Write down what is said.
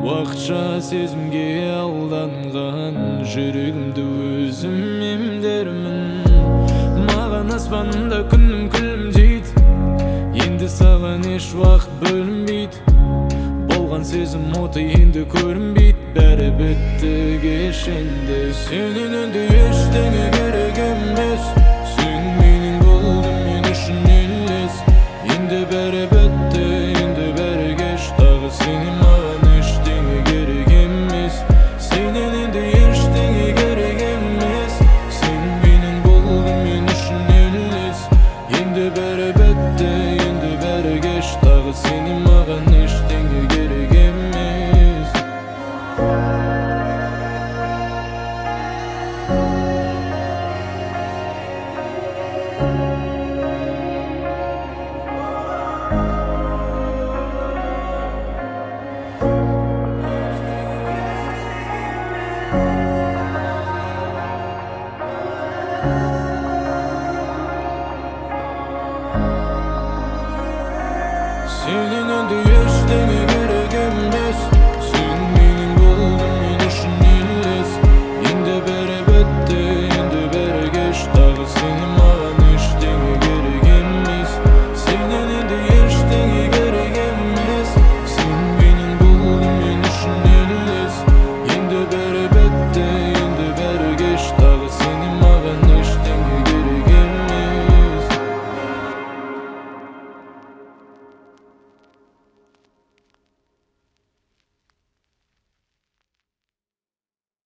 Uakça sezimge aldangan Жүрегімді өзім емдермін. Маған аспанымда күнім күлімдейді, енді саған еш уақыт бөлінбейді. Болған сезім оты енді көрінбейді, бәрі бітті кешенде. Сенен енді ештеңе керек емес, сен менің болдың, мен үшін елес. Енді бәрі бітті, енді бәрі кеш, тағы сені маған ештеңе керек емес. Сенен енді ештеңе керек емес, сен менің болдың, мен үшін елес. Енді бәрі бітті, енді бәрі кеш, тағы сені маған ештеңе керек емес. Сенен енді ештеңе керек емес, сен менің болдың, мен үшін елес. Енді бәрі бітті, енді бәрі кеш, тағы сені